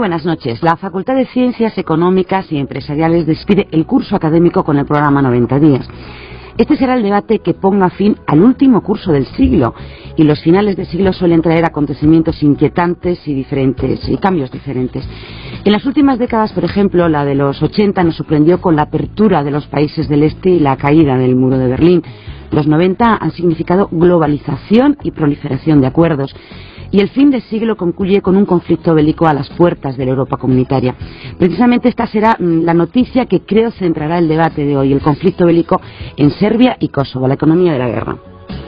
buenas noches. La Facultad de Ciencias Económicas y Empresariales despide el curso académico con el programa 90 días. Este será el debate que ponga fin al último curso del siglo, y los finales de siglo suelen traer acontecimientos inquietantes y diferentes, y cambios diferentes. En las últimas décadas, por ejemplo, la de los 80 nos sorprendió con la apertura de los países del este y la caída del muro de Berlín. Los 90 han significado globalización y proliferación de acuerdos. Y el fin de siglo concluye con un conflicto bélico a las puertas de la Europa comunitaria. Precisamente esta será la noticia que creo centrará el debate de hoy, el conflicto bélico en Serbia y Kosovo, la economía de la guerra.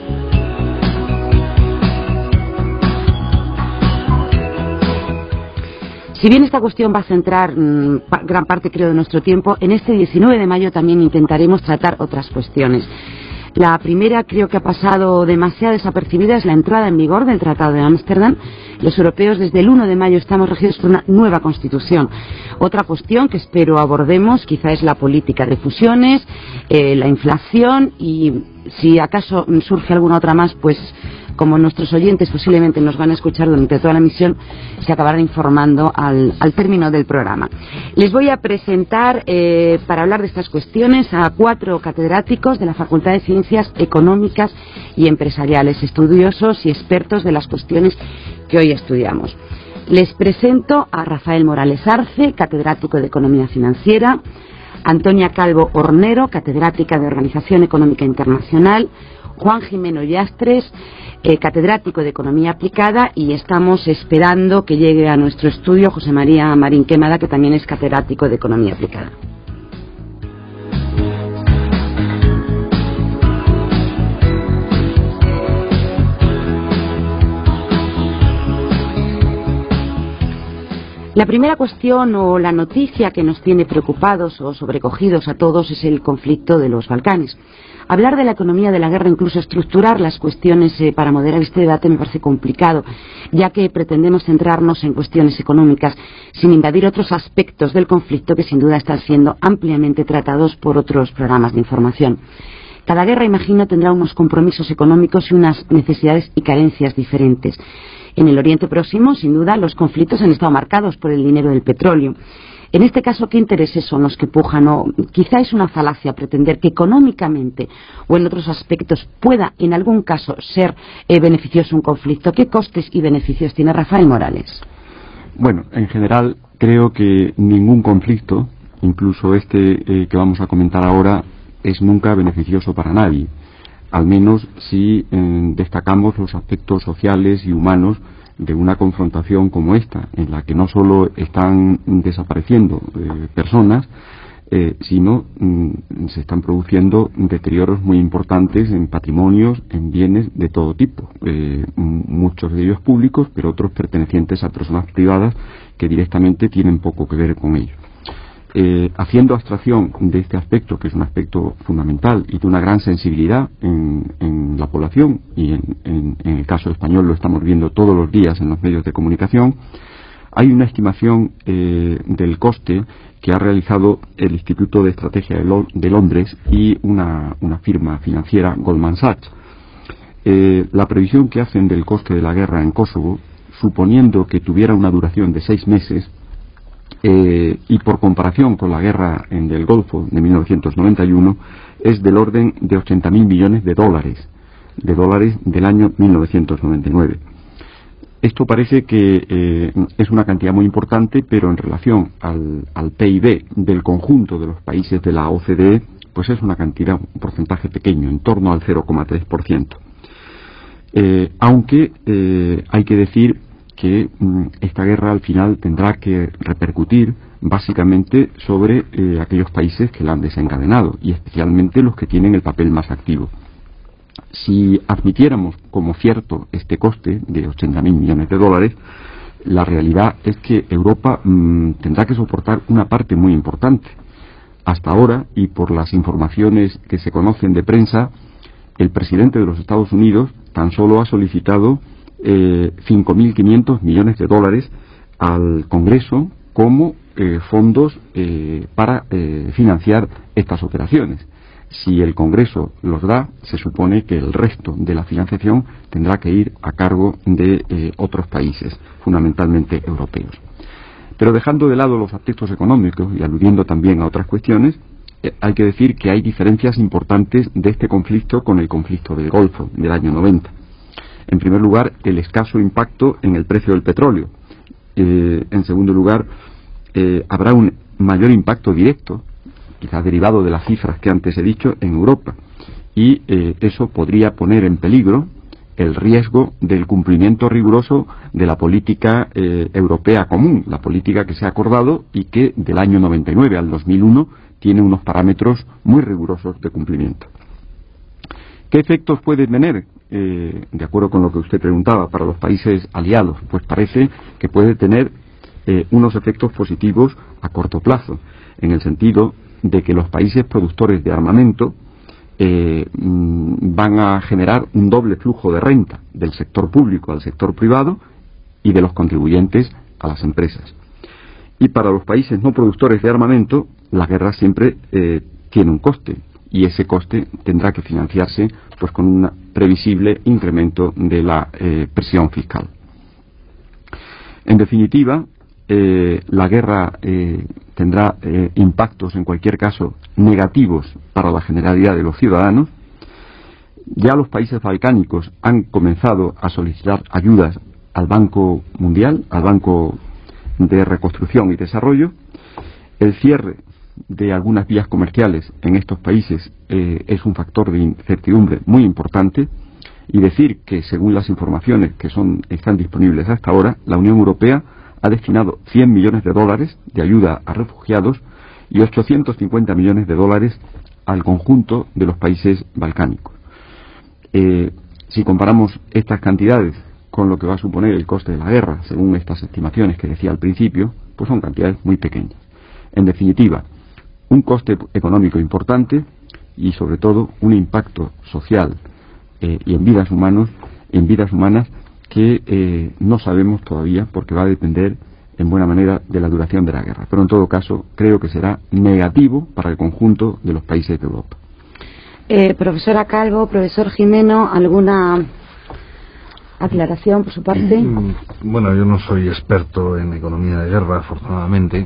Si bien esta cuestión va a centrar gran parte, creo, de nuestro tiempo, en este 19 de mayo también intentaremos tratar otras cuestiones. La primera, creo que ha pasado demasiado desapercibida, es la entrada en vigor del Tratado de Ámsterdam. Los europeos desde el 1 de mayo estamos regidos por una nueva Constitución. Otra cuestión que espero abordemos quizá es la política de fusiones, la inflación y si acaso surge alguna otra más, pues como nuestros oyentes posiblemente nos van a escuchar durante toda la emisión, se acabarán informando al término del programa. Les voy a presentar, para hablar de estas cuestiones, a 4 catedráticos de la Facultad de Ciencias Económicas y Empresariales, estudiosos y expertos de las cuestiones que hoy estudiamos. Les presento a Rafael Morales Arce, catedrático de Economía Financiera, Antonia Calvo Hornero, catedrática de Organización Económica Internacional, Juan Jimeno Yastres, catedrático de Economía Aplicada, y estamos esperando que llegue a nuestro estudio José María Marín Quemada, que también es catedrático de Economía Aplicada. La primera cuestión o la noticia que nos tiene preocupados o sobrecogidos a todos es el conflicto de los Balcanes. Hablar de la economía de la guerra, incluso estructurar las cuestiones para moderar este debate, me parece complicado, ya que pretendemos centrarnos en cuestiones económicas sin invadir otros aspectos del conflicto que sin duda están siendo ampliamente tratados por otros programas de información. Cada guerra, imagino, tendrá unos compromisos económicos y unas necesidades y carencias diferentes. En el Oriente Próximo, sin duda, los conflictos han estado marcados por el dinero del petróleo. En este caso, ¿qué intereses son los que pujan? O quizá es una falacia pretender que económicamente o en otros aspectos pueda, en algún caso, ser beneficioso un conflicto. ¿Qué costes y beneficios tiene Rafael Morales? Bueno, en general, creo que ningún conflicto, incluso este que vamos a comentar ahora, es nunca beneficioso para nadie. Al menos si destacamos los aspectos sociales y humanos de una confrontación como esta, en la que no solo están desapareciendo personas, sino se están produciendo deterioros muy importantes en patrimonios, en bienes de todo tipo, muchos de ellos públicos, pero otros pertenecientes a personas privadas que directamente tienen poco que ver con ello. Haciendo abstracción de este aspecto, que es un aspecto fundamental y de una gran sensibilidad en la población, y en el caso español lo estamos viendo todos los días en los medios de comunicación, hay una estimación del coste que ha realizado el Instituto de Estrategia de Londres y una firma financiera, Goldman Sachs. La previsión que hacen del coste de la guerra en Kosovo, suponiendo que tuviera una duración de 6 meses, y por comparación con la guerra del Golfo de 1991, es del orden de 80.000 millones de dólares del año 1999. Esto parece que es una cantidad muy importante, pero en relación al PIB del conjunto de los países de la OCDE, pues es una cantidad, un porcentaje pequeño, en torno al 0,3%. Aunque hay que decir que esta guerra al final tendrá que repercutir básicamente sobre aquellos países que la han desencadenado, y especialmente los que tienen el papel más activo. Si admitiéramos como cierto este coste de 80.000 millones de dólares, la realidad es que Europa tendrá que soportar una parte muy importante. Hasta ahora, y por las informaciones que se conocen de prensa, el presidente de los Estados Unidos tan solo ha solicitado 5.500 millones de dólares al Congreso como fondos para financiar estas operaciones. Si el Congreso los da, se supone que el resto de la financiación tendrá que ir a cargo de otros países, fundamentalmente europeos. Pero dejando de lado los aspectos económicos y aludiendo también a otras cuestiones, hay que decir que hay diferencias importantes de este conflicto con el conflicto del Golfo del año 90. En primer lugar, el escaso impacto en el precio del petróleo. En segundo lugar, habrá un mayor impacto directo, quizás derivado de las cifras que antes he dicho, en Europa. Y eso podría poner en peligro el riesgo del cumplimiento riguroso de la política europea común, la política que se ha acordado y que del año 99 al 2001 tiene unos parámetros muy rigurosos de cumplimiento. ¿Qué efectos puede tener, de acuerdo con lo que usted preguntaba, para los países aliados? Pues parece que puede tener unos efectos positivos a corto plazo, en el sentido de que los países productores de armamento van a generar un doble flujo de renta del sector público al sector privado y de los contribuyentes a las empresas. Y para los países no productores de armamento, la guerra siempre tiene un coste, y ese coste tendrá que financiarse pues con un previsible incremento de la presión fiscal. En definitiva, la guerra tendrá impactos, en cualquier caso, negativos para la generalidad de los ciudadanos. Ya los países balcánicos han comenzado a solicitar ayudas al Banco Mundial, al Banco de Reconstrucción y Desarrollo. El cierre de algunas vías comerciales en estos países es un factor de incertidumbre muy importante, y decir que, según las informaciones que están disponibles hasta ahora, la Unión Europea ha destinado 100 millones de dólares de ayuda a refugiados y 850 millones de dólares al conjunto de los países balcánicos. Si comparamos estas cantidades con lo que va a suponer el coste de la guerra, según estas estimaciones que decía al principio, pues son cantidades muy pequeñas. En definitiva, un coste económico importante y, sobre todo, un impacto social y en vidas humanas que no sabemos todavía, porque va a depender en buena manera de la duración de la guerra. Pero en todo caso, creo que será negativo para el conjunto de los países de Europa. Profesora Calvo, profesor Jimeno, ¿alguna aclaración por su parte? Bueno, yo no soy experto en economía de guerra, afortunadamente,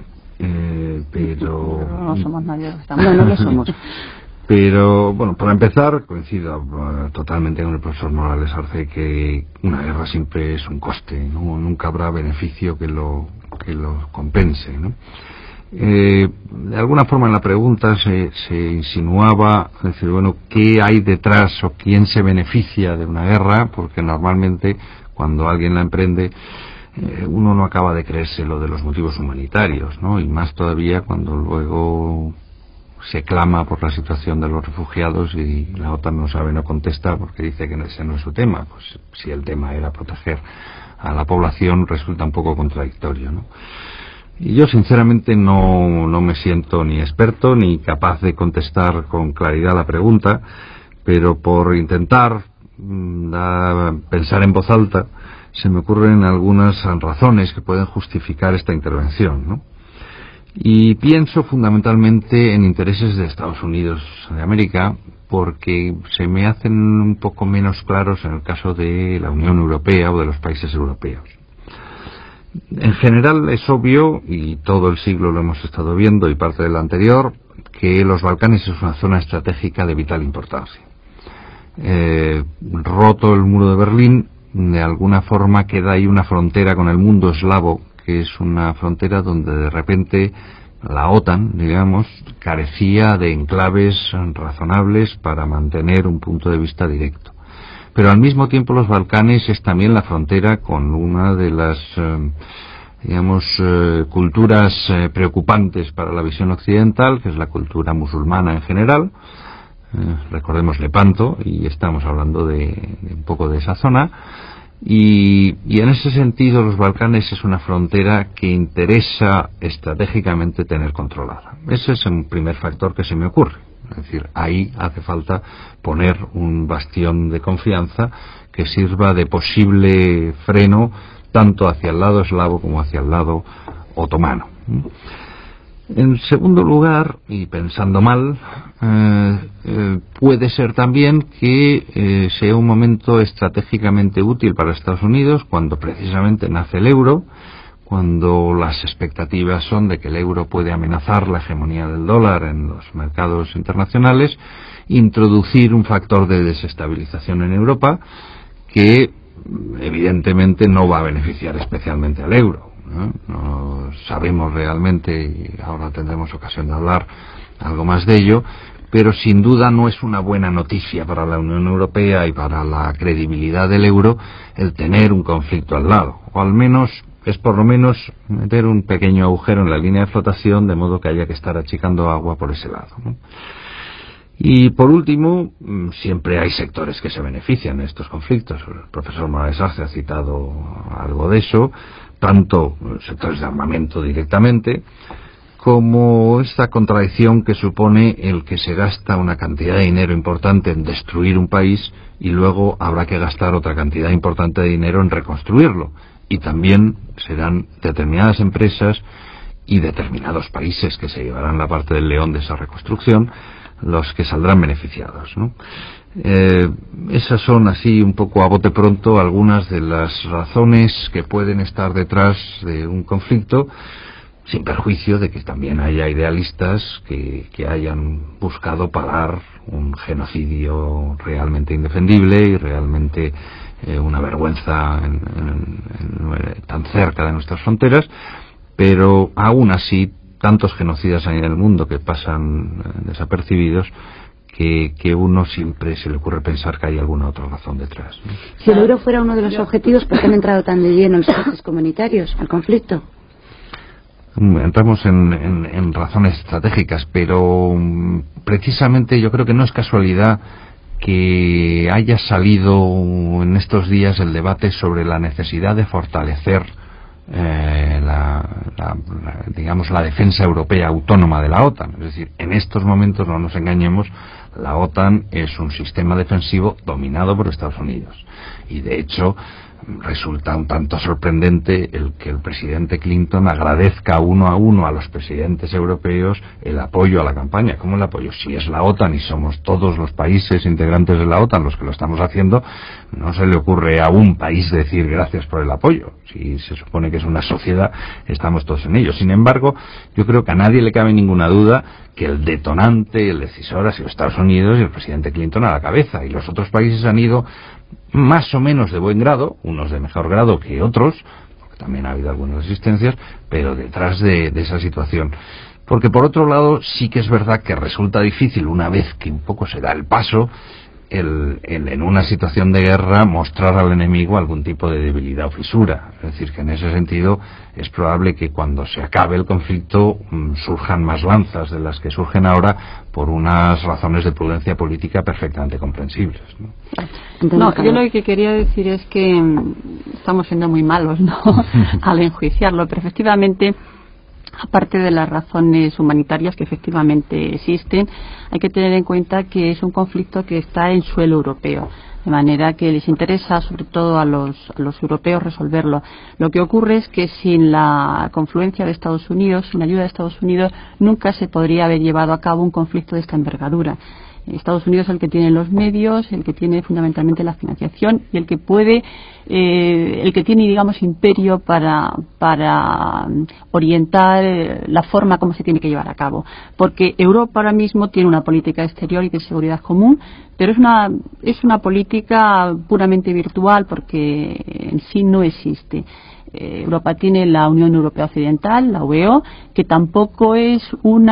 pero... No somos nadie. No lo somos. Pero, bueno, para empezar, coincido totalmente con el profesor Morales Arce que una guerra siempre es un coste, ¿no? Nunca habrá beneficio que lo compense, ¿no? De alguna forma en la pregunta se insinuaba, es decir, bueno, ¿qué hay detrás o quién se beneficia de una guerra? Porque normalmente cuando alguien la emprende uno no acaba de creerse lo de los motivos humanitarios, ¿no? Y más todavía cuando luego se clama por la situación de los refugiados y la OTAN no contesta porque dice que ese no es su tema. Pues si el tema era proteger a la población, resulta un poco contradictorio, ¿no? Y yo sinceramente no me siento ni experto ni capaz de contestar con claridad la pregunta, pero por intentar pensar en voz alta se me ocurren algunas razones que pueden justificar esta intervención, ¿no? Y pienso fundamentalmente en intereses de Estados Unidos de América, porque se me hacen un poco menos claros en el caso de la Unión Europea o de los países europeos. En general es obvio, y todo el siglo lo hemos estado viendo y parte del anterior, que los Balcanes es una zona estratégica de vital importancia. Roto el muro de Berlín, de alguna forma queda ahí una frontera con el mundo eslavo, que es una frontera donde de repente la OTAN, digamos, carecía de enclaves razonables para mantener un punto de vista directo. Pero al mismo tiempo los Balcanes es también la frontera con una de las, culturas preocupantes para la visión occidental, que es la cultura musulmana en general. Recordemos Lepanto, y estamos hablando de un poco de esa zona. Y en ese sentido los Balcanes es una frontera que interesa estratégicamente tener controlada. Ese es un primer factor que se me ocurre. Es decir, ahí hace falta poner un bastión de confianza que sirva de posible freno tanto hacia el lado eslavo como hacia el lado otomano. En segundo lugar, y pensando mal, puede ser también que sea un momento estratégicamente útil para Estados Unidos cuando precisamente nace el euro, cuando las expectativas son de que el euro puede amenazar la hegemonía del dólar en los mercados internacionales, introducir un factor de desestabilización en Europa que evidentemente no va a beneficiar especialmente al euro. No sabemos realmente, y ahora tendremos ocasión de hablar algo más de ello, pero sin duda no es una buena noticia para la Unión Europea y para la credibilidad del euro el tener un conflicto al lado, o al menos es por lo menos meter un pequeño agujero en la línea de flotación, de modo que haya que estar achicando agua por ese lado, ¿no? Y por último, siempre hay sectores que se benefician de estos conflictos. El profesor Morales Arce ha citado algo de eso, tanto sectores de armamento directamente, como esta contradicción que supone el que se gasta una cantidad de dinero importante en destruir un país y luego habrá que gastar otra cantidad importante de dinero en reconstruirlo. Y también serán determinadas empresas y determinados países que se llevarán la parte del león de esa reconstrucción los que saldrán beneficiados, ¿no? Esas son así un poco a bote pronto algunas de las razones que pueden estar detrás de un conflicto, sin perjuicio de que también haya idealistas que hayan buscado parar un genocidio realmente indefendible y realmente una vergüenza tan cerca de nuestras fronteras, pero aún así tantos genocidas hay en el mundo que pasan desapercibidos que uno siempre se le ocurre pensar que hay alguna otra razón detrás, ¿no? Si el euro fuera uno de los objetivos, ¿por qué han entrado tan de lleno los países comunitarios al conflicto? Entramos en razones estratégicas, pero precisamente yo creo que no es casualidad que haya salido en estos días el debate sobre la necesidad de fortalecer digamos la defensa europea autónoma de la OTAN. Es decir, en estos momentos, no nos engañemos, la OTAN es un sistema defensivo dominado por Estados Unidos y de hecho resulta un tanto sorprendente el que el presidente Clinton agradezca uno a uno a los presidentes europeos el apoyo a la campaña. ¿Cómo el apoyo? Si es la OTAN y somos todos los países integrantes de la OTAN los que lo estamos haciendo, no se le ocurre a un país decir gracias por el apoyo. Si se supone que es una sociedad, estamos todos en ello. Sin embargo, yo creo que a nadie le cabe ninguna duda que el detonante, el decisor ha sido Estados Unidos y el presidente Clinton a la cabeza, y los otros países han ido más o menos de buen grado, unos de mejor grado que otros, porque también ha habido algunas resistencias, pero detrás de esa situación. Porque por otro lado sí que es verdad que resulta difícil, una vez que un poco se da el paso, en una situación de guerra mostrar al enemigo algún tipo de debilidad o fisura. Es decir, que en ese sentido es probable que cuando se acabe el conflicto surjan más lanzas de las que surgen ahora por unas razones de prudencia política perfectamente comprensibles, ¿no? No, yo lo que quería decir es que estamos siendo muy malos, ¿no? Al enjuiciarlo, pero efectivamente, aparte de las razones humanitarias que efectivamente existen, hay que tener en cuenta que es un conflicto que está en suelo europeo, de manera que les interesa sobre todo a los europeos resolverlo. Lo que ocurre es que sin la confluencia de Estados Unidos, sin ayuda de Estados Unidos, nunca se podría haber llevado a cabo un conflicto de esta envergadura. Estados Unidos es el que tiene los medios, el que tiene fundamentalmente la financiación y el que puede, el que tiene, digamos, imperio para orientar la forma como se tiene que llevar a cabo. Porque Europa ahora mismo tiene una política exterior y de seguridad común, pero es una política puramente virtual porque en sí no existe. Europa tiene la Unión Europea Occidental, la UEO, que tampoco es un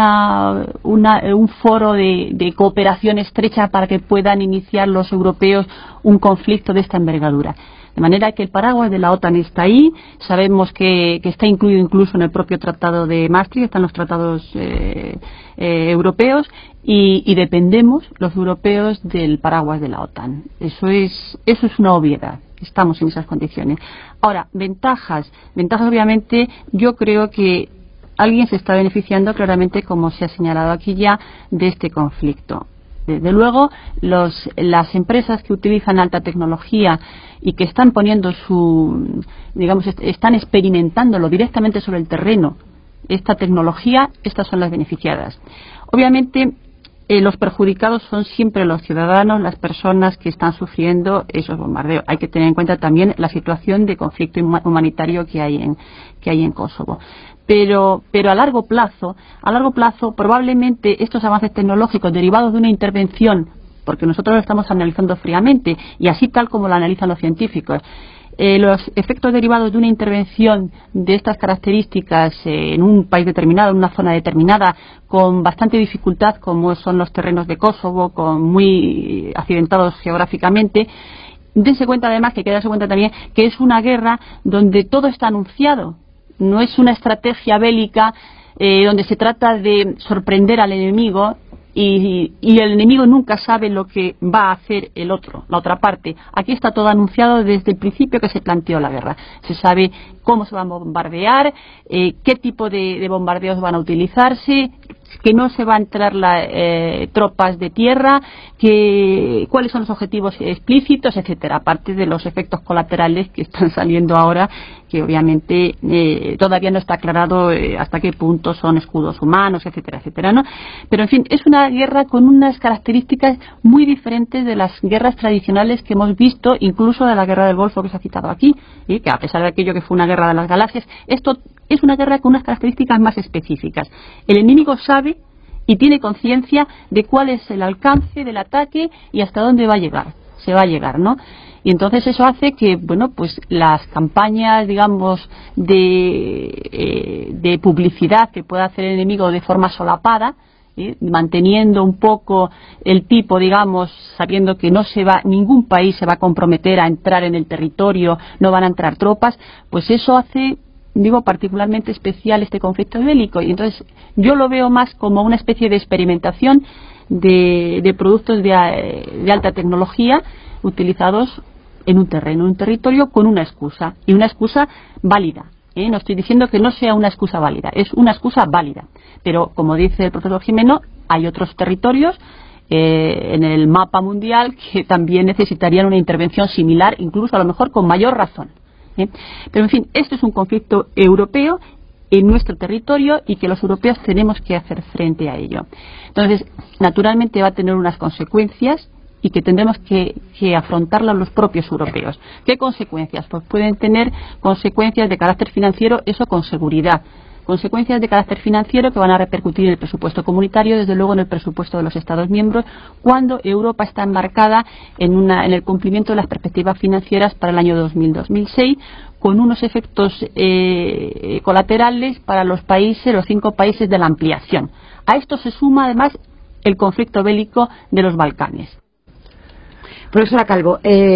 foro de cooperación estrecha para que puedan iniciar los europeos un conflicto de esta envergadura. De manera que el paraguas de la OTAN está ahí, sabemos que está incluido incluso en el propio Tratado de Maastricht, están los tratados europeos, y dependemos los europeos del paraguas de la OTAN. Eso es una obviedad. Estamos en esas condiciones. Ahora, ventajas obviamente, yo creo que alguien se está beneficiando claramente, como se ha señalado aquí ya, de este conflicto. Desde luego, las empresas que utilizan alta tecnología y que están poniendo están experimentándolo directamente sobre el terreno, esta tecnología, estas son las beneficiadas. Obviamente, los perjudicados son siempre los ciudadanos, las personas que están sufriendo esos bombardeos. Hay que tener en cuenta también la situación de conflicto humanitario que hay en Kosovo. Pero a largo plazo, probablemente estos avances tecnológicos derivados de una intervención, porque nosotros lo estamos analizando fríamente, y así tal como lo analizan los científicos, los efectos derivados de una intervención de estas características en un país determinado, en una zona determinada, con bastante dificultad, como son los terrenos de Kosovo, con muy accidentados geográficamente. Dense cuenta además, que hay que darse cuenta también, que es una guerra donde todo está anunciado. No es una estrategia bélica donde se trata de sorprender al enemigo y el enemigo nunca sabe lo que va a hacer la otra parte. Aquí está todo anunciado desde el principio que se planteó la guerra. Se sabe cómo se va a bombardear, qué tipo de bombardeos van a utilizarse, que no se van a entrar tropas de tierra, cuáles son los objetivos explícitos, etcétera, aparte de los efectos colaterales que están saliendo ahora, que obviamente todavía no está aclarado hasta qué punto son escudos humanos, etcétera, etcétera, ¿no? Pero en fin, es una guerra con unas características muy diferentes de las guerras tradicionales que hemos visto, incluso de la guerra del Golfo que se ha citado aquí, y que a pesar de aquello que fue una guerra de las galaxias, esto es una guerra con unas características más específicas. El enemigo sabe y tiene conciencia de cuál es el alcance del ataque y hasta dónde se va a llegar, ¿no? Y entonces eso hace que, bueno, pues las campañas, digamos, de publicidad que pueda hacer el enemigo de forma solapada, manteniendo un poco el tipo, digamos, sabiendo que ningún país se va a comprometer a entrar en el territorio, no van a entrar tropas, pues eso hace, digo, particularmente especial este conflicto bélico. Y entonces yo lo veo más como una especie de experimentación de productos de alta tecnología utilizados en un terreno, en un territorio, con una excusa, y una excusa válida. No estoy diciendo que no sea una excusa válida, es una excusa válida. Pero, como dice el profesor Gimeno, hay otros territorios en el mapa mundial que también necesitarían una intervención similar, incluso a lo mejor con mayor razón. Pero en fin, esto es un conflicto europeo en nuestro territorio y que los europeos tenemos que hacer frente a ello. Entonces, naturalmente va a tener unas consecuencias y que tendremos que afrontarlas los propios europeos. ¿Qué consecuencias? Pues pueden tener consecuencias de carácter financiero, eso con seguridad. Consecuencias de carácter financiero que van a repercutir en el presupuesto comunitario, desde luego en el presupuesto de los Estados miembros, cuando Europa está embarcada en el cumplimiento de las perspectivas financieras para el año 2000-2006, con unos efectos colaterales para los 5 países de la ampliación. A esto se suma además el conflicto bélico de los Balcanes. Profesora Calvo,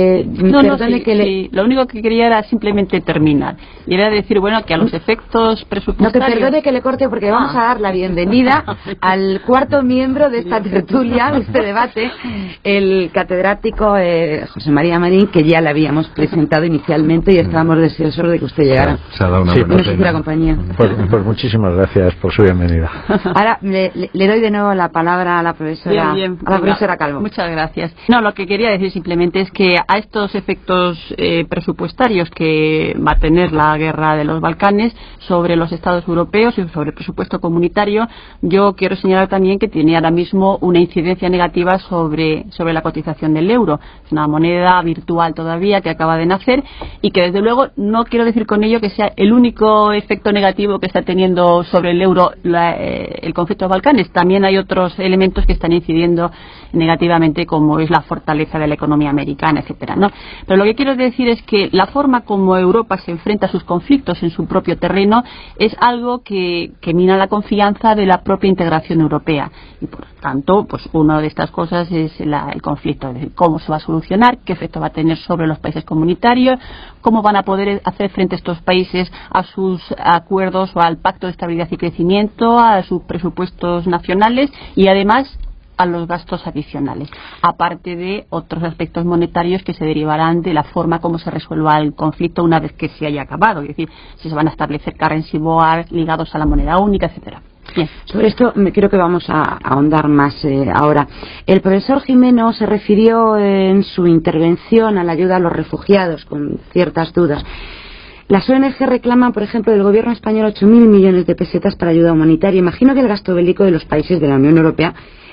lo único que quería era simplemente terminar. Y era decir, bueno, que a los efectos presupuestarios... No, que perdone que le corte, porque vamos a dar la bienvenida al cuarto miembro de esta tertulia, de este debate, el catedrático José María Marín, que ya le habíamos presentado inicialmente y estábamos deseosos de que usted llegara. Se ha dado una buena compañía. Pues muchísimas gracias por su bienvenida. Ahora le doy de nuevo la palabra a la profesora, profesora Calvo. Muchas gracias. No, lo que quería decir simplemente es que a estos efectos presupuestarios que va a tener la guerra de los Balcanes sobre los Estados europeos y sobre el presupuesto comunitario, yo quiero señalar también que tiene ahora mismo una incidencia negativa sobre la cotización del euro. Es una moneda virtual todavía que acaba de nacer y que desde luego no quiero decir con ello que sea el único efecto negativo que está teniendo sobre el euro el conflicto de los Balcanes. También hay otros elementos que están incidiendo negativamente, como es la fortaleza de la economía americana, etcétera, ¿no? Pero lo que quiero decir es que la forma como Europa se enfrenta a sus conflictos en su propio terreno es algo que mina la confianza de la propia integración europea y por tanto, pues una de estas cosas es el conflicto, es decir, cómo se va a solucionar, qué efecto va a tener sobre los países comunitarios, cómo van a poder hacer frente a estos países a sus acuerdos o al pacto de estabilidad y crecimiento, a sus presupuestos nacionales y además a los gastos adicionales, aparte de otros aspectos monetarios que se derivarán de la forma como se resuelva el conflicto una vez que se haya acabado, es decir, si se van a establecer currency boards ligados a la moneda única, etcétera. Bien. Sobre esto creo que vamos a ahondar más ahora. El profesor Gimeno se refirió en su intervención a la ayuda a los refugiados con ciertas dudas. Las ONG reclaman, por ejemplo, del gobierno español 8.000 millones de pesetas para ayuda humanitaria. Imagino que el gasto bélico de los países de la Unión Europea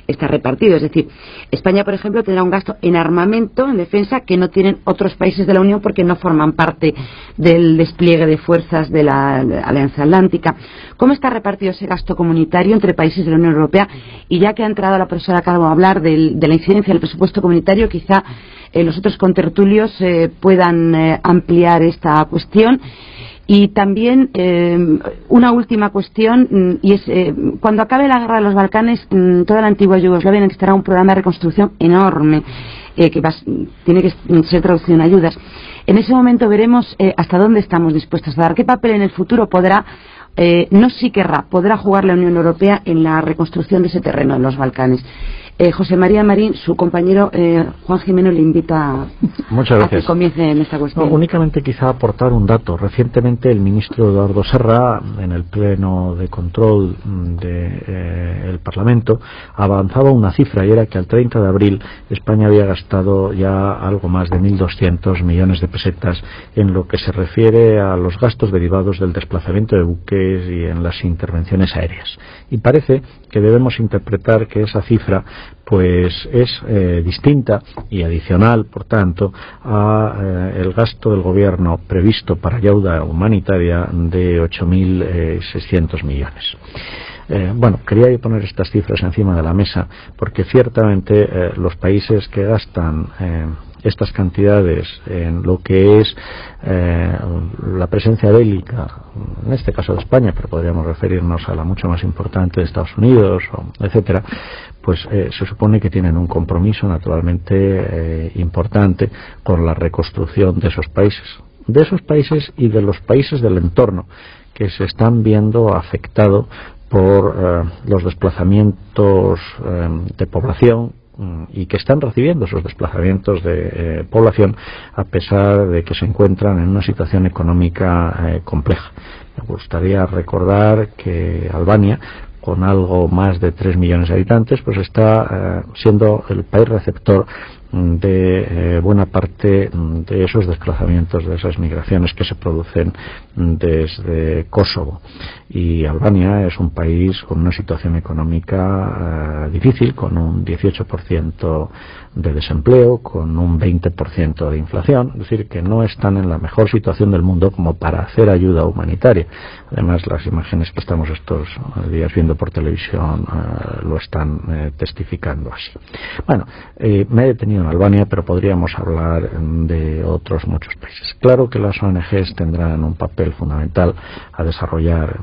está repartido. Es decir, España, por ejemplo, tendrá un gasto en armamento, en defensa, que no tienen otros países de la Unión porque no forman parte del despliegue de fuerzas de la Alianza Atlántica. ¿Cómo está repartido ese gasto comunitario entre países de la Unión Europea? Y ya que ha entrado la profesora Calvo a hablar de la incidencia del presupuesto comunitario, quizá los otros contertulios puedan ampliar esta cuestión. Y también una última cuestión, y es cuando acabe la guerra de los Balcanes, toda la antigua Yugoslavia necesitará un programa de reconstrucción enorme que tiene que ser traducido en ayudas. En ese momento veremos hasta dónde estamos dispuestos a dar, qué papel en el futuro podrá, podrá jugar la Unión Europea en la reconstrucción de ese terreno en los Balcanes. José María Marín, su compañero Juan Jimeno le invita a que comience en esta cuestión. No, únicamente quizá aportar un dato. Recientemente el ministro Eduardo Serra, en el pleno de control del Parlamento, avanzaba una cifra, y era que al 30 de abril España había gastado ya algo más de 1.200 millones de pesetas en lo que se refiere a los gastos derivados del desplazamiento de buques y en las intervenciones aéreas. Y parece que debemos interpretar que esa cifra pues es distinta y adicional, por tanto, a el gasto del gobierno previsto para ayuda humanitaria de 8.600 millones. Bueno, quería poner estas cifras encima de la mesa porque ciertamente los países que gastan estas cantidades en lo que es la presencia bélica, en este caso de España, pero podríamos referirnos a la mucho más importante de Estados Unidos, etcétera, pues se supone que tienen un compromiso naturalmente importante con la reconstrucción de esos países y de los países del entorno que se están viendo afectados por los desplazamientos de población y que están recibiendo esos desplazamientos de población a pesar de que se encuentran en una situación económica compleja. Me gustaría recordar que Albania, con algo más de 3 millones de habitantes, pues está siendo el país receptor de buena parte de esos desplazamientos, de esas migraciones que se producen desde Kosovo. Y Albania es un país con una situación económica difícil, con un 18% de desempleo, con un 20% de inflación, es decir, que no están en la mejor situación del mundo como para hacer ayuda humanitaria. Además, las imágenes que estamos estos días viendo por televisión lo están testificando así. Bueno, me he detenido en Albania, pero podríamos hablar de otros muchos países. Claro que las ONGs tendrán un papel fundamental a desarrollar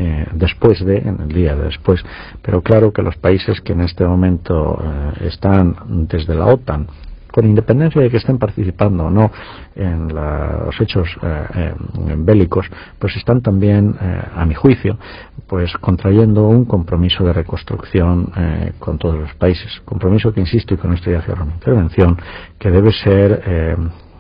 en el día de después, pero claro que los países que en este momento están desde la OTAN, con independencia de que estén participando o no en los hechos bélicos, pues están también, a mi juicio, pues contrayendo un compromiso de reconstrucción con todos los países. Compromiso que, insisto, y con esto ya cierro mi intervención, que debe ser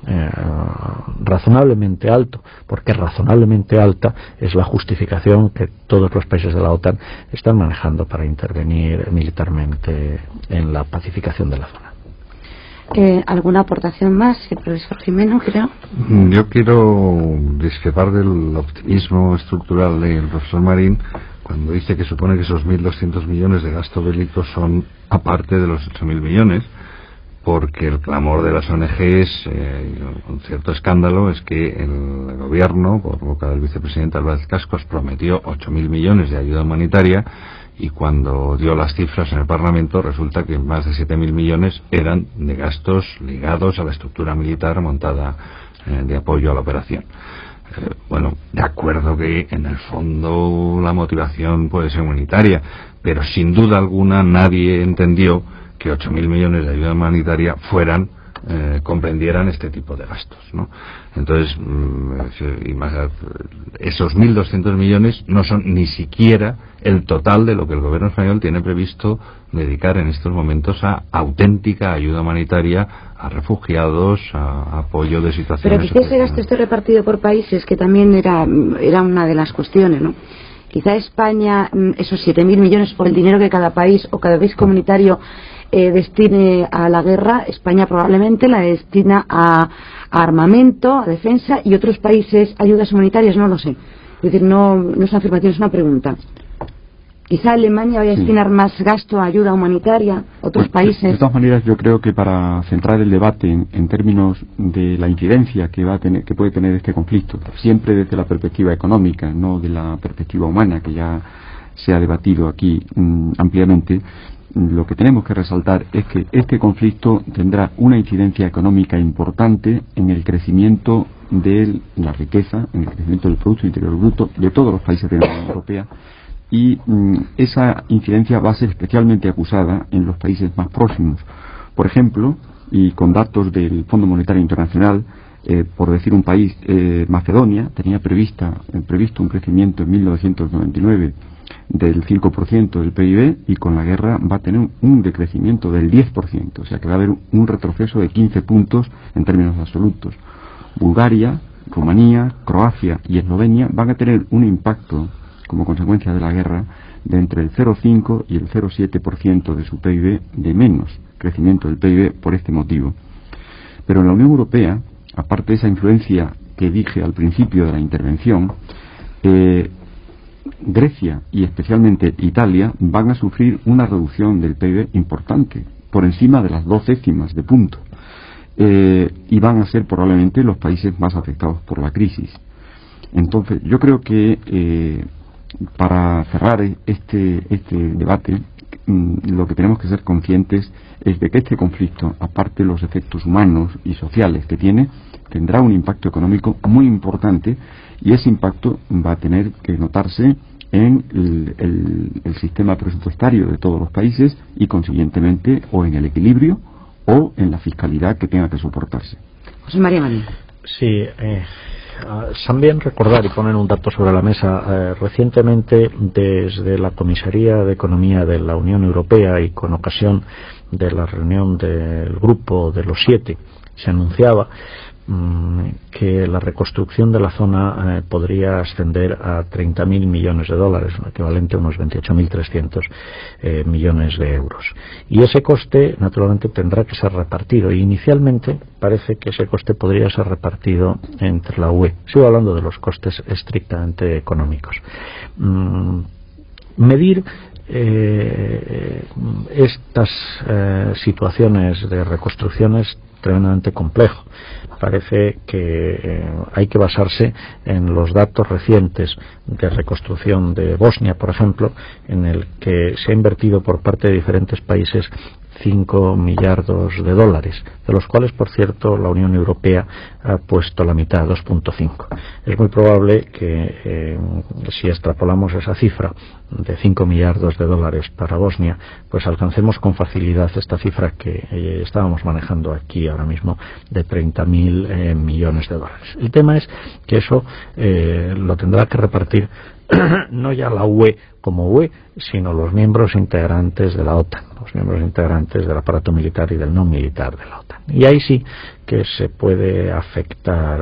razonablemente alto, porque razonablemente alta es la justificación que todos los países de la OTAN están manejando para intervenir militarmente en la pacificación de la zona. ¿Alguna aportación más, profesor Jimeno, creo? Yo quiero discrepar del optimismo estructural del profesor Marín cuando dice que supone que esos 1.200 millones de gasto bélico son aparte de los 8.000 millones, porque el clamor de las ONGs, un cierto escándalo, es que el gobierno, por boca del vicepresidente Álvarez Cascos, prometió 8.000 millones de ayuda humanitaria, y cuando dio las cifras en el Parlamento resulta que más de 7.000 millones eran de gastos ligados a la estructura militar montada de apoyo a la operación. Bueno, de acuerdo que en el fondo la motivación puede ser humanitaria, pero sin duda alguna nadie entendió que 8.000 millones de ayuda humanitaria comprendieran este tipo de gastos, ¿no? Entonces, esos 1.200 millones no son ni siquiera el total de lo que el gobierno español tiene previsto dedicar en estos momentos a auténtica ayuda humanitaria a refugiados, a apoyo de situaciones. Pero quizá ese gasto esté repartido por países, que también era una de las cuestiones, ¿no? Quizá España, esos 7.000 millones, o el dinero que cada país o cada país comunitario destine a la guerra, España probablemente la destina a armamento, a defensa, y otros países ayudas humanitarias, no lo sé. Es decir, no es una afirmación, es una pregunta. Quizá Alemania vaya a destinar más gasto a ayuda humanitaria, otros países. De todas maneras, yo creo que para centrar el debate en términos de la incidencia que puede tener este conflicto, siempre desde la perspectiva económica, no de la perspectiva humana, que ya se ha debatido aquí ampliamente, lo que tenemos que resaltar es que este conflicto tendrá una incidencia económica importante en el crecimiento de la riqueza, en el crecimiento del Producto Interior Bruto de todos los países de la Unión Europea, y esa incidencia va a ser especialmente acusada en los países más próximos. Por ejemplo, y con datos del Fondo Monetario Internacional, por decir un país, Macedonia tenía previsto un crecimiento en 1999 del 5% del PIB, y con la guerra va a tener un decrecimiento del 10%, o sea que va a haber un retroceso de 15 puntos en términos absolutos. Bulgaria, Rumanía, Croacia y Eslovenia van a tener un impacto como consecuencia de la guerra de entre el 0,5 y el 0,7% de su PIB, de menos crecimiento del PIB por este motivo. Pero en la Unión Europea, aparte de esa influencia que dije al principio de la intervención, Grecia y especialmente Italia van a sufrir una reducción del PIB importante, por encima de las 2 décimas de punto, y van a ser probablemente los países más afectados por la crisis. Entonces, yo creo que para cerrar este debate, lo que tenemos que ser conscientes es de que este conflicto, aparte de los efectos humanos y sociales que tiene, tendrá un impacto económico muy importante, y ese impacto va a tener que notarse en el sistema presupuestario de todos los países y, consiguientemente, o en el equilibrio o en la fiscalidad que tenga que soportarse. José María Marín. Sí, también recordar y poner un dato sobre la mesa. Recientemente, desde la Comisaría de Economía de la Unión Europea, y con ocasión de la reunión del Grupo de los 7, se anunciaba que la reconstrucción de la zona podría ascender a 30.000 millones de dólares, equivalente a unos 28.300 millones de euros. Y ese coste, naturalmente, tendrá que ser repartido. Y inicialmente parece que ese coste podría ser repartido entre la UE. Sigo hablando de los costes estrictamente económicos. Medir estas situaciones de reconstrucción es tremendamente complejo. Parece que hay que basarse en los datos recientes de reconstrucción de Bosnia, por ejemplo, en el que se ha invertido por parte de diferentes países 5 millardos de dólares, de los cuales, por cierto, la Unión Europea ha puesto la mitad, 2,5. Es muy probable que si extrapolamos esa cifra de 5 millardos de dólares para Bosnia, pues alcancemos con facilidad esta cifra que estábamos manejando aquí ahora mismo, de 30.000 millones de dólares. El tema es que eso lo tendrá que repartir no ya la UE como UE, sino los miembros integrantes de la OTAN, los miembros integrantes del aparato militar y del no militar de la OTAN. Y ahí sí que se puede afectar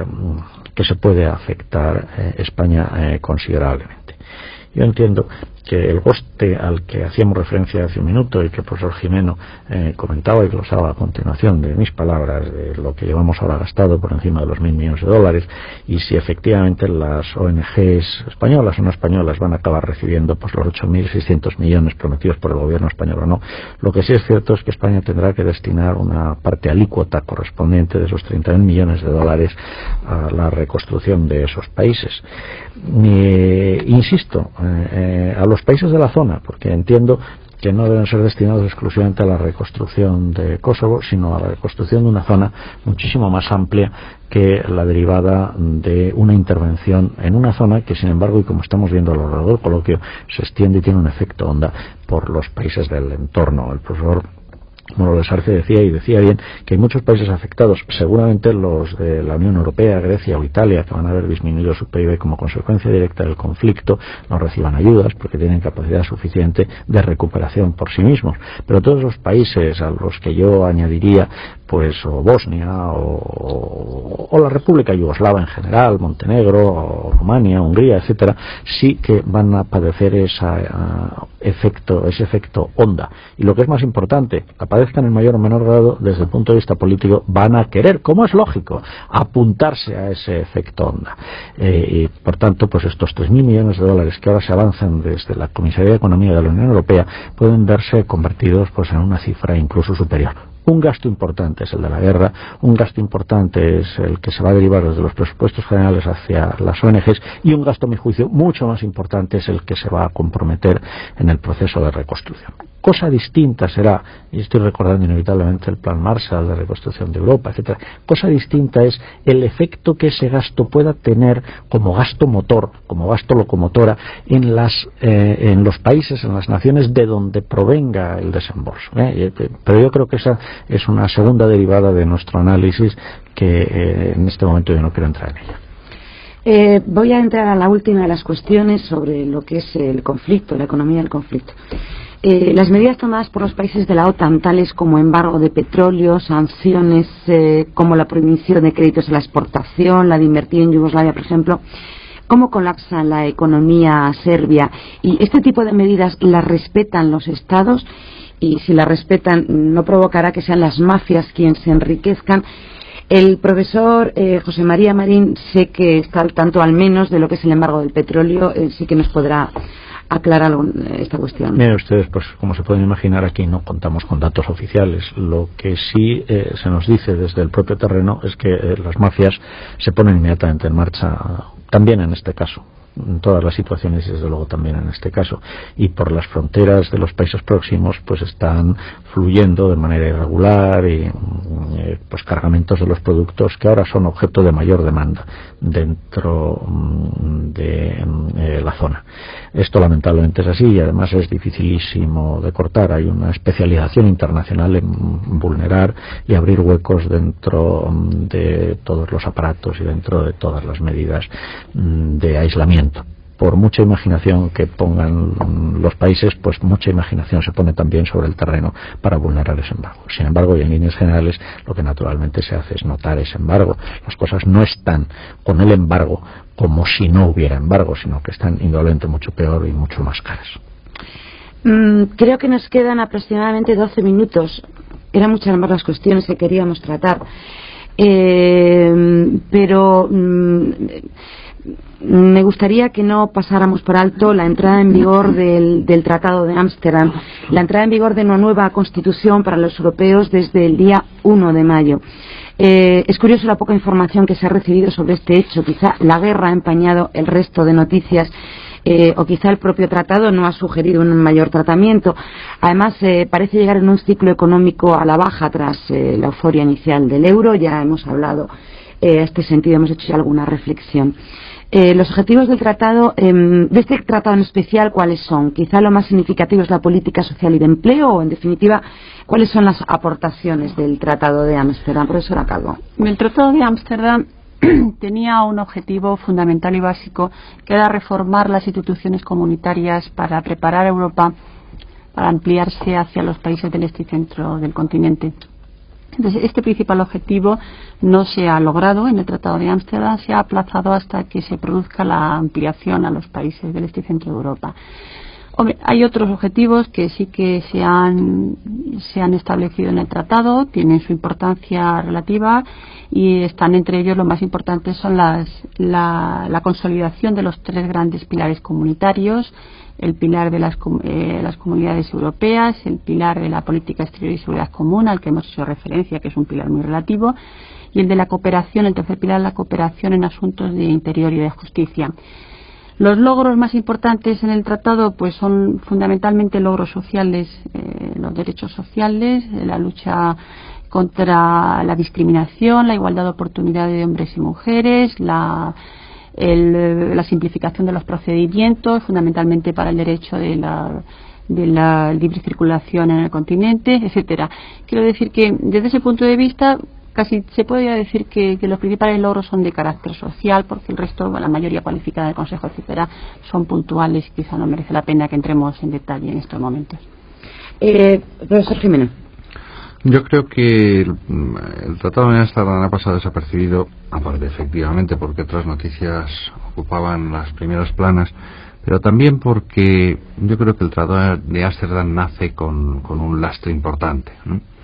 España considerablemente. Yo entiendo que el coste al que hacíamos referencia hace un minuto, y que el profesor Jimeno comentaba y glosaba a continuación de mis palabras, de lo que llevamos ahora gastado por encima de los 1.000 millones de dólares, y si efectivamente las ONGs españolas o no españolas van a acabar recibiendo pues los 8.600 millones prometidos por el gobierno español o no, lo que sí es cierto es que España tendrá que destinar una parte alícuota correspondiente de esos 30.000 millones de dólares a la reconstrucción de esos países. Insisto, a los países de la zona, porque entiendo que no deben ser destinados exclusivamente a la reconstrucción de Kosovo, sino a la reconstrucción de una zona muchísimo más amplia que la derivada de una intervención en una zona que, sin embargo, y como estamos viendo a lo largo del coloquio, se extiende y tiene un efecto onda por los países del entorno. El profesor Moroles Arce decía bien que hay muchos países afectados, seguramente los de la Unión Europea, Grecia o Italia, que van a haber disminuido su PIB como consecuencia directa del conflicto, no reciban ayudas porque tienen capacidad suficiente de recuperación por sí mismos. Pero todos los países a los que yo añadiría, pues o Bosnia o la República Yugoslava en general, Montenegro, o Rumania, Hungría, etcétera, sí que van a padecer ese efecto onda. Y lo que es más importante, aparte padezcan en mayor o menor grado, desde el punto de vista político, van a querer, como es lógico, apuntarse a ese efecto onda. Y por tanto, pues estos 3.000 millones de dólares que ahora se avanzan desde la Comisaría de Economía de la Unión Europea pueden verse convertidos pues en una cifra incluso superior. Un gasto importante es el de la guerra, un gasto importante es el que se va a derivar desde los presupuestos generales hacia las ONGs, y un gasto, a mi juicio, mucho más importante es el que se va a comprometer en el proceso de reconstrucción. Cosa distinta será, y estoy recordando inevitablemente el Plan Marshall de reconstrucción de Europa, etcétera. Cosa distinta es el efecto que ese gasto pueda tener como gasto motor, como gasto locomotora en los países, en las naciones de donde provenga el desembolso. Pero yo creo que esa es una segunda derivada de nuestro análisis que en este momento yo no quiero entrar en ella. Voy a entrar a la última de las cuestiones sobre lo que es el conflicto, la economía del conflicto. Las medidas tomadas por los países de la OTAN, tales como embargo de petróleo, sanciones como la prohibición de créditos a la exportación, la de invertir en Yugoslavia, por ejemplo, cómo colapsa la economía serbia, y este tipo de medidas las respetan los estados, y si las respetan no provocará que sean las mafias quienes se enriquezcan. El profesor José María Marín sé que está al tanto al menos de lo que es el embargo del petróleo, sí que nos podrá aclarar esta cuestión. Miren ustedes, pues como se pueden imaginar, aquí no contamos con datos oficiales. Lo que sí se nos dice desde el propio terreno es que las mafias se ponen inmediatamente en marcha, también en este caso, en todas las situaciones y desde luego también en este caso, y por las fronteras de los países próximos pues están fluyendo de manera irregular y pues cargamentos de los productos que ahora son objeto de mayor demanda dentro de la zona. Esto lamentablemente es así y además es dificilísimo de cortar. Hay una especialización internacional en vulnerar y abrir huecos dentro de todos los aparatos y dentro de todas las medidas de aislamiento. Por mucha imaginación que pongan los países, pues mucha imaginación se pone también sobre el terreno para vulnerar ese embargo. Sin embargo, y en líneas generales, lo que naturalmente se hace es notar ese embargo. Las cosas no están con el embargo como si no hubiera embargo, sino que están indudablemente mucho peor y mucho más caras. Creo que nos quedan aproximadamente 12 minutos. Eran muchas más las cuestiones que queríamos tratar. Pero me gustaría que no pasáramos por alto la entrada en vigor del Tratado de Ámsterdam, la entrada en vigor de una nueva constitución para los europeos desde el día 1 de mayo. Es curioso la poca información que se ha recibido sobre este hecho. Quizá la guerra ha empañado el resto de noticias, o quizá el propio tratado no ha sugerido un mayor tratamiento. Además, parece llegar en un ciclo económico a la baja tras la euforia inicial del euro. Ya hemos hablado en este sentido, hemos hecho ya alguna reflexión. Los objetivos del tratado, de este tratado en especial, ¿cuáles son? Quizá lo más significativo es la política social y de empleo, o en definitiva, ¿cuáles son las aportaciones del Tratado de Ámsterdam? Profesora Calvo. El Tratado de Ámsterdam tenía un objetivo fundamental y básico, que era reformar las instituciones comunitarias para preparar a Europa para ampliarse hacia los países del este y centro del continente. Entonces, este principal objetivo no se ha logrado en el Tratado de Ámsterdam, se ha aplazado hasta que se produzca la ampliación a los países del este y centro de Europa. Hombre, hay otros objetivos que sí que se han establecido en el tratado, tienen su importancia relativa y están entre ellos, lo más importante son la consolidación de los tres grandes pilares comunitarios, el pilar de las comunidades europeas, el pilar de la política exterior y seguridad común, al que hemos hecho referencia, que es un pilar muy relativo, y el de la cooperación, el tercer pilar, la cooperación en asuntos de interior y de justicia. Los logros más importantes en el tratado pues son fundamentalmente logros sociales, los derechos sociales, la lucha contra la discriminación, la igualdad de oportunidades de hombres y mujeres, la simplificación de los procedimientos, fundamentalmente para el derecho de la libre circulación en el continente, etcétera. Quiero decir que desde ese punto de vista casi se podría decir que los principales logros son de carácter social, porque el resto, la mayoría cualificada del Consejo, etcétera, son puntuales y quizá no merece la pena que entremos en detalle en estos momentos. Profesor Jiménez. Yo creo que el Tratado de Ámsterdam ha pasado desapercibido, aparte efectivamente porque otras noticias ocupaban las primeras planas, pero también porque yo creo que el Tratado de Ámsterdam nace con un lastre importante, ¿no?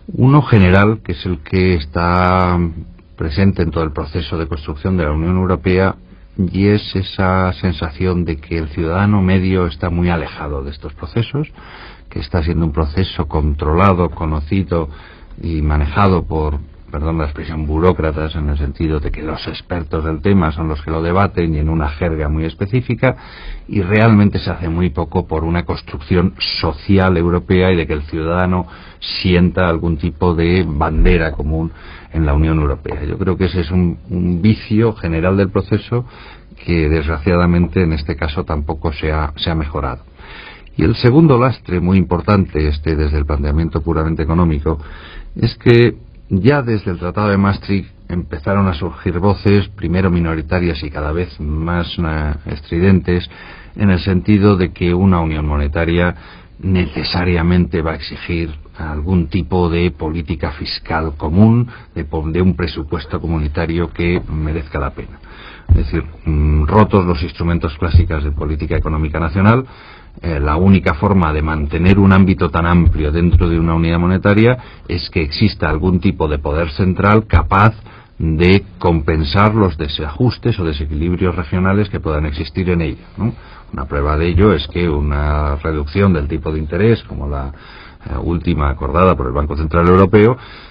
Uno general, que es el que está presente en todo el proceso de construcción de la Unión Europea, y es esa sensación de que el ciudadano medio está muy alejado de estos procesos, que está siendo un proceso controlado, conocido y manejado por, perdón la expresión, burócratas, en el sentido de que los expertos del tema son los que lo debaten y en una jerga muy específica, y realmente se hace muy poco por una construcción social europea y de que el ciudadano sienta algún tipo de bandera común en la Unión Europea. Yo creo que ese es un vicio general del proceso que desgraciadamente en este caso tampoco se ha mejorado. Y el segundo lastre muy importante, desde el planteamiento puramente económico, es que ya desde el Tratado de Maastricht empezaron a surgir voces, primero minoritarias y cada vez más estridentes, en el sentido de que una unión monetaria necesariamente va a exigir algún tipo de política fiscal común, de un presupuesto comunitario que merezca la pena. Es decir, rotos los instrumentos clásicos de política económica nacional, la única forma de mantener un ámbito tan amplio dentro de una unidad monetaria es que exista algún tipo de poder central capaz de compensar los desajustes o desequilibrios regionales que puedan existir en ella, ¿no? Una prueba de ello es que una reducción del tipo de interés, como la última acordada por el Banco Central Europeo,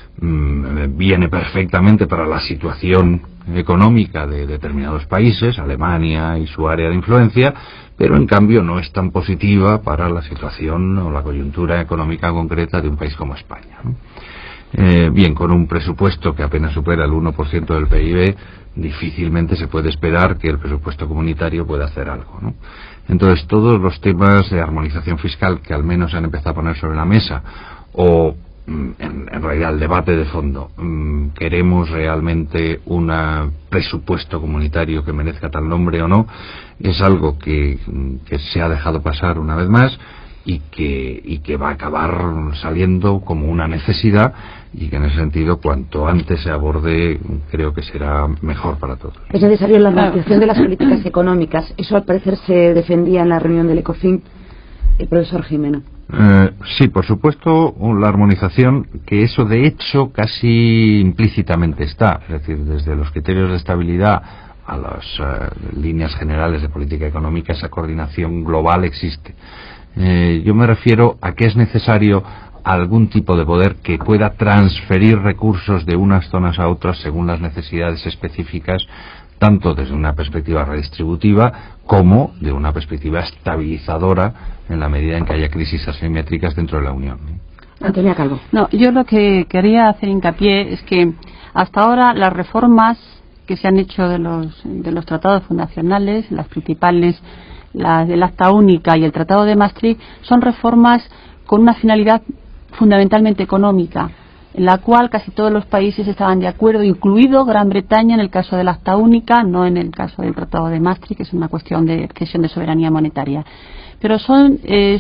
viene perfectamente para la situación económica de determinados países, Alemania y su área de influencia, pero en cambio no es tan positiva para la situación o la coyuntura económica concreta de un país como España, ¿no? Bien, con un presupuesto que apenas supera el 1% del PIB, difícilmente se puede esperar que el presupuesto comunitario pueda hacer algo, ¿no? Entonces, todos los temas de armonización fiscal que al menos se han empezado a poner sobre la mesa, o en realidad el debate de fondo, ¿queremos realmente un presupuesto comunitario que merezca tal nombre o no? Es algo que se ha dejado pasar una vez más y que va a acabar saliendo como una necesidad, y que en ese sentido cuanto antes se aborde creo que será mejor para todos. Es necesario la armonización de las políticas económicas. Eso al parecer se defendía en la reunión del ECOFIN el profesor Gimeno. Sí, por supuesto, la armonización, que eso de hecho casi implícitamente está, es decir, desde los criterios de estabilidad a las líneas generales de política económica, esa coordinación global existe. Yo me refiero a que es necesario algún tipo de poder que pueda transferir recursos de unas zonas a otras según las necesidades específicas, tanto desde una perspectiva redistributiva como de una perspectiva estabilizadora en la medida en que haya crisis asimétricas dentro de la Unión. Antonia Calvo. No, yo lo que quería hacer hincapié es que hasta ahora las reformas que se han hecho de los tratados fundacionales, las principales, la del Acta Única y el Tratado de Maastricht, son reformas con una finalidad fundamentalmente económica, en la cual casi todos los países estaban de acuerdo, incluido Gran Bretaña en el caso del Acta Única, no en el caso del Tratado de Maastricht, que es una cuestión de cesión de soberanía monetaria. Pero son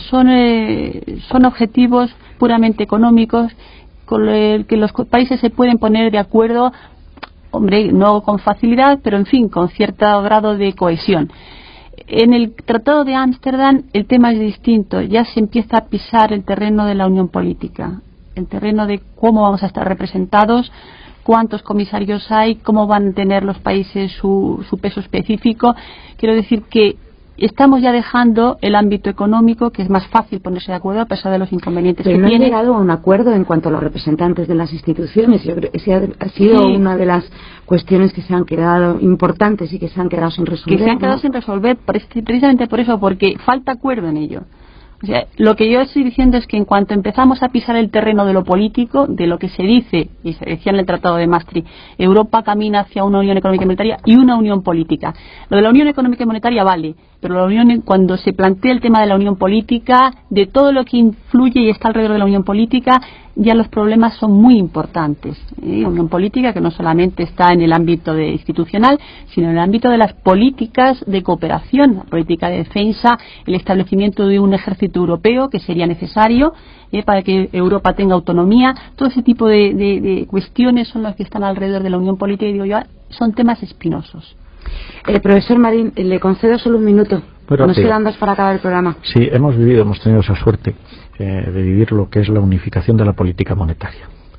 objetivos puramente económicos con el que los países se pueden poner de acuerdo, hombre, no con facilidad, pero en fin, con cierto grado de cohesión. En el Tratado de Ámsterdam el tema es distinto, ya se empieza a pisar el terreno de la unión política, el terreno de cómo vamos a estar representados, cuántos comisarios hay, cómo van a tener los países su peso específico. Quiero decir que estamos ya dejando el ámbito económico, que es más fácil ponerse de acuerdo a pesar de los inconvenientes pero que no tiene. han llegado a un acuerdo en cuanto a los representantes de las instituciones. Yo creo que esa ha sido Sí, una de las cuestiones que se han quedado importantes y que se han quedado sin resolver. Que se han quedado sin resolver precisamente por eso, porque falta acuerdo en ello. O sea, lo que yo estoy diciendo es que en cuanto empezamos a pisar el terreno de lo político, de lo que se dice, y se decía en el Tratado de Maastricht, Europa camina hacia una unión económica y monetaria y una unión política. Lo de la unión económica y monetaria vale, pero la unión, cuando se plantea el tema de la unión política, de todo lo que influye y está alrededor de la unión política, ya los problemas son muy importantes. Unión política que no solamente está en el ámbito institucional, sino en el ámbito de las políticas de cooperación, la política de defensa, el establecimiento de un ejército europeo que sería necesario para que Europa tenga autonomía. Todo ese tipo de cuestiones son las que están alrededor de la unión política y digo yo, son temas espinosos. Profesor Marín, le concedo solo un minuto. Nos quedan 2 para acabar el programa. Sí, hemos tenido esa suerte de vivir lo que es la unificación de la política monetaria.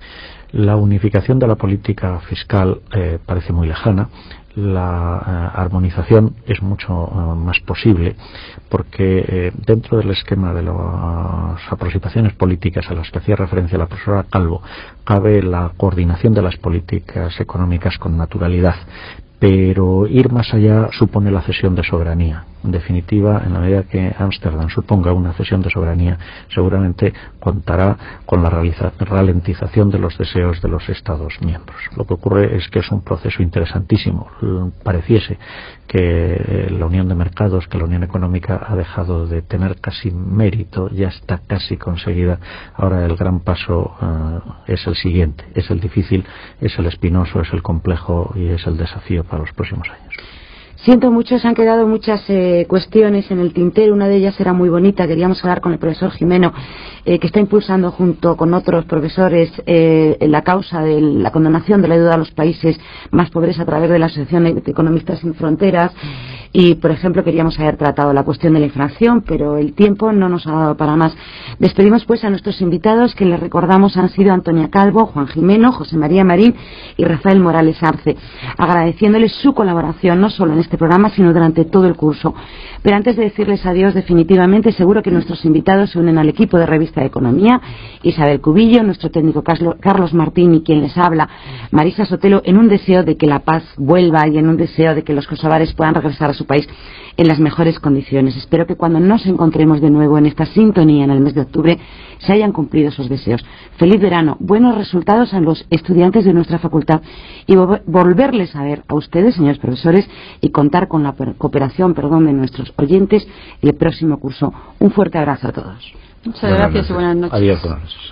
La unificación de la política fiscal parece muy lejana. La armonización es mucho más posible porque dentro del esquema de las aproximaciones políticas a las que hacía referencia la profesora Calvo cabe la coordinación de las políticas económicas con naturalidad, pero ir más allá supone la cesión de soberanía. En definitiva, en la medida que Ámsterdam suponga una cesión de soberanía, seguramente contará con la ralentización de los deseos de los Estados miembros. Lo que ocurre es que es un proceso interesantísimo. Pareciese que la unión de mercados, que la unión económica ha dejado de tener casi mérito, ya está casi conseguida. Ahora el gran paso es el siguiente, es el difícil, es el espinoso, es el complejo y es el desafío para los próximos años. Siento mucho, se han quedado muchas cuestiones en el tintero. Una de ellas era muy bonita. Queríamos hablar con el profesor Gimeno, que está impulsando junto con otros profesores la causa de la condonación de la deuda a los países más pobres a través de la Asociación de Economistas Sin Fronteras. Y, por ejemplo, queríamos haber tratado la cuestión de la inflación, pero el tiempo no nos ha dado para más. Despedimos pues a nuestros invitados, que les recordamos han sido Antonia Calvo, Juan Gimeno, José María Marín y Rafael Morales Arce, agradeciéndoles su colaboración no solo en este programa, sino durante todo el curso. Pero antes de decirles adiós definitivamente, seguro que nuestros invitados se unen al equipo de Revista de Economía, Isabel Cubillo, nuestro técnico Carlos Martín y quien les habla, Marisa Sotelo, en un deseo de que la paz vuelva y en un deseo de que los kosovares puedan regresar a su país en las mejores condiciones. Espero que cuando nos encontremos de nuevo en esta sintonía en el mes de octubre se hayan cumplido esos deseos. Feliz verano, buenos resultados a los estudiantes de nuestra facultad y volverles a ver a ustedes, señores profesores, y contar con la cooperación de nuestros oyentes el próximo curso. Un fuerte abrazo a todos. Muchas gracias y buenas noches. Adiós, buenas noches.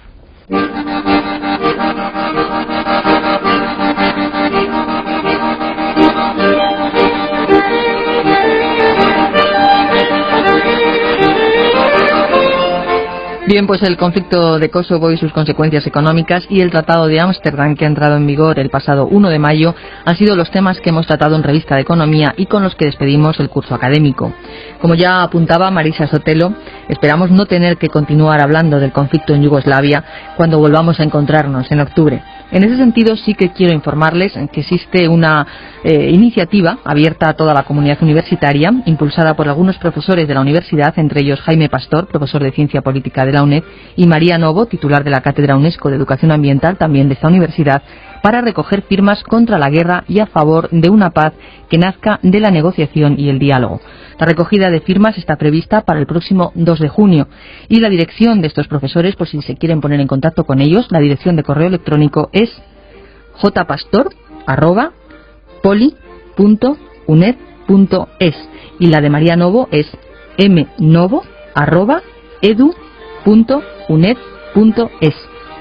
Bien, pues el conflicto de Kosovo y sus consecuencias económicas y el Tratado de Ámsterdam, que ha entrado en vigor el pasado 1 de mayo, han sido los temas que hemos tratado en Revista de Economía y con los que despedimos el curso académico. Como ya apuntaba Marisa Sotelo, esperamos no tener que continuar hablando del conflicto en Yugoslavia cuando volvamos a encontrarnos en octubre. En ese sentido, sí que quiero informarles que existe una iniciativa abierta a toda la comunidad universitaria, impulsada por algunos profesores de la universidad, entre ellos Jaime Pastor, profesor de Ciencia Política de la UNED, y María Novo, titular de la Cátedra UNESCO de Educación Ambiental, también de esta universidad, para recoger firmas contra la guerra y a favor de una paz que nazca de la negociación y el diálogo. La recogida de firmas está prevista para el próximo 2 de junio y la dirección de estos profesores, por si se quieren poner en contacto con ellos, la dirección de correo electrónico es jpastor@poli.uned.es y la de María Novo es mnovo@edu.uned.es.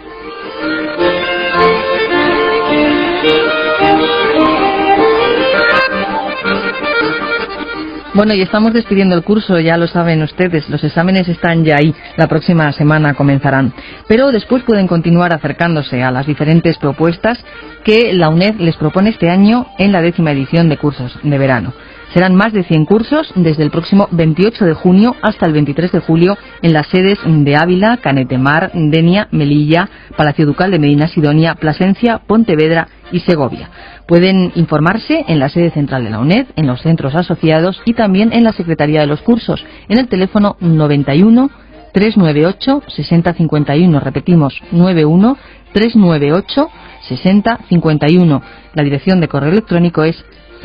Bueno, y estamos despidiendo el curso, ya lo saben ustedes, los exámenes están ya ahí, la próxima semana comenzarán. Pero después pueden continuar acercándose a las diferentes propuestas que la UNED les propone este año en la 10ª edición de cursos de verano. Serán más de 100 cursos desde el próximo 28 de junio hasta el 23 de julio en las sedes de Ávila, Canet de Mar, Denia, Melilla, Palacio Ducal de Medina Sidonia, Plasencia, Pontevedra y Segovia. Pueden informarse en la sede central de la UNED, en los centros asociados y también en la Secretaría de los Cursos, en el teléfono 91 398 6051. Repetimos, 91 398 6051. La dirección de correo electrónico es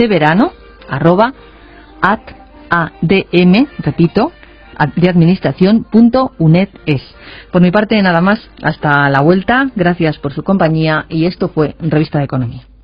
cverano@adm, repito, de administración.uned.es. Por mi parte nada más, hasta la vuelta, gracias por su compañía y esto fue Revista de Economía.